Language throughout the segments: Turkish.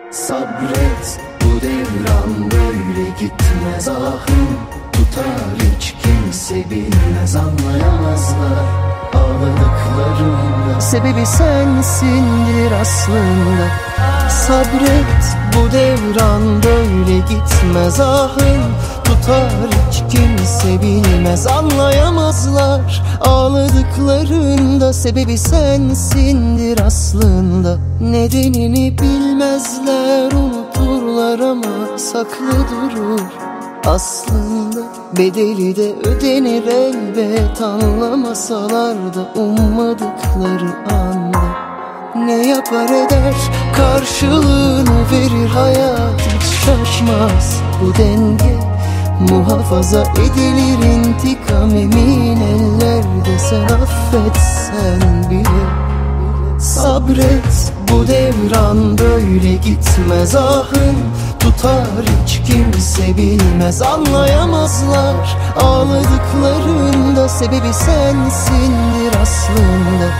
Sabret, bu devran böyle gitmez ahım. Tutar hiç kimse bilmez, anlayamazlar ağladıklarında. Sebebi sensindir aslında. Sabret, bu devran böyle gitmez ahım. Tutar hiç kimse bilmez, anlayamazlar ağladıklarında. Sebebi sensindir aslında. Nedenini bilmezler, unuturlar ama saklı durur aslında. Bedeli de ödenir elbet, anlamasalar da ummadıkları anda. Ne yapar eder, karşılığını verir hayat, hiç şaşmaz bu denge. Muhafaza edilir intikam emin ellerde, sen affetsen bile. Sabret, bu devran böyle gitmez ahım. Tutar hiç kimse bilmez, anlayamazlar ağladıklarında. Sebebi sensindir aslında.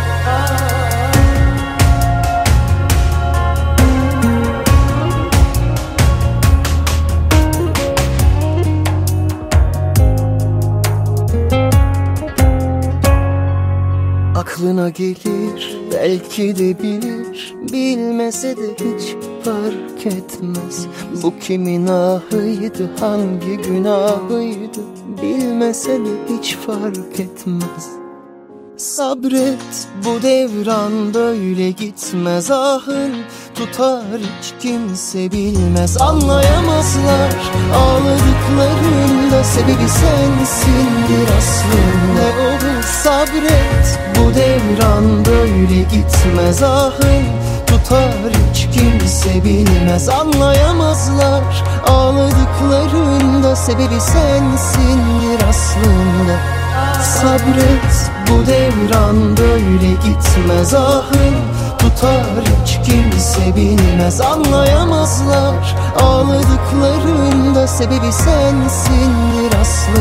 Aklına gelir, belki de bilir, bilmese de hiç fark etmez. Bu kimin ahıydı, hangi günahıydı, bilmese de hiç fark etmez. Sabret, bu devran böyle gitmez ahım. Tutar hiç kimse bilmez, anlayamazlar ağladıklarında. Sebebi sensindir aslında. Ne olur sabret, bu devran böyle gitmez ahım. Tutar hiç kimse bilmez, anlayamazlar ağladıklarında. Sebebi sensindir aslında. Sabret, bu devran böyle gitmez ahım. Tutar hiç kimse bilmez, anlayamazlar ağladıklarında. Sebebi sensindir aslında.